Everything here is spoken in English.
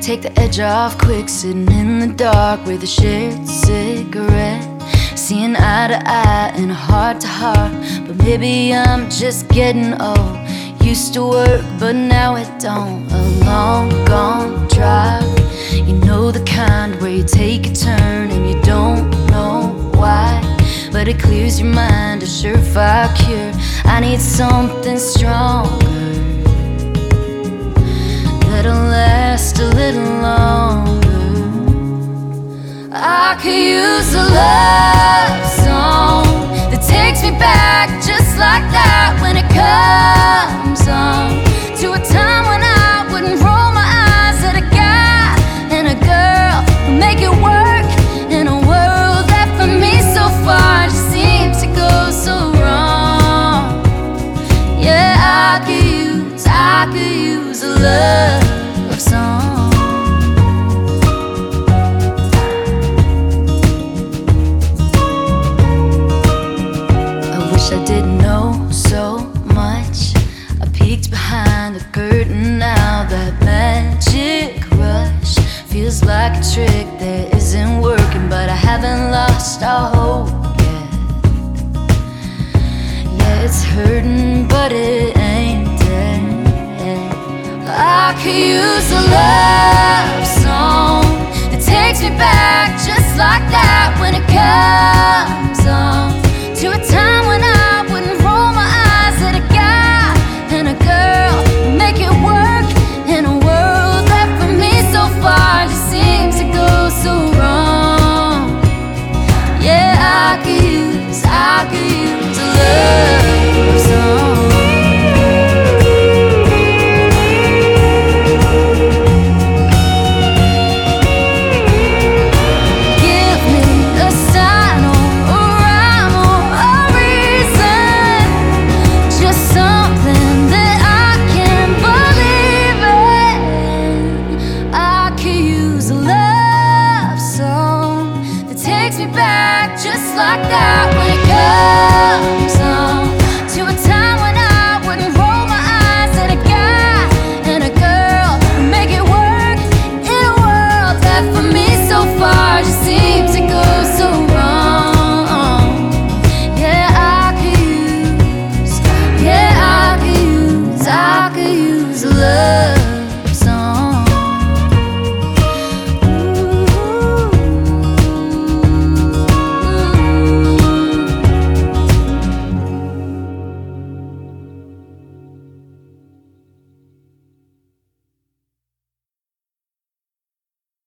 take the edge off quick, sitting in the dark with a shared cigarette, seeing eye to eye and heart to heart. But maybe I'm just getting old. Used to work, but now it don't. A long gone drive, you know the kind where you take a turn and you don't know why, but it clears your mind, a surefire cure. I need something stronger that'll last a little longer. I could use a love song that takes me back just like that when it comes on, to a time when I wouldn't roll my eyes at a guy and a girl who make it work in a world that for me so far just seems to go so wrong. Yeah, I could use a love song. I wish I didn't know so much. I peeked behind the curtain now. That magic rush feels like a trick that isn't working, but I haven't lost all hope yet. Yeah, it's hurting, but it ain't dead. I could use a love song that takes me back just like that when it comes on, to a time when I wouldn't roll my eyes at a guy and a girl who make it work in a world that for me so far just seems to go so wrong. Yeah, I could use a love song. Just like that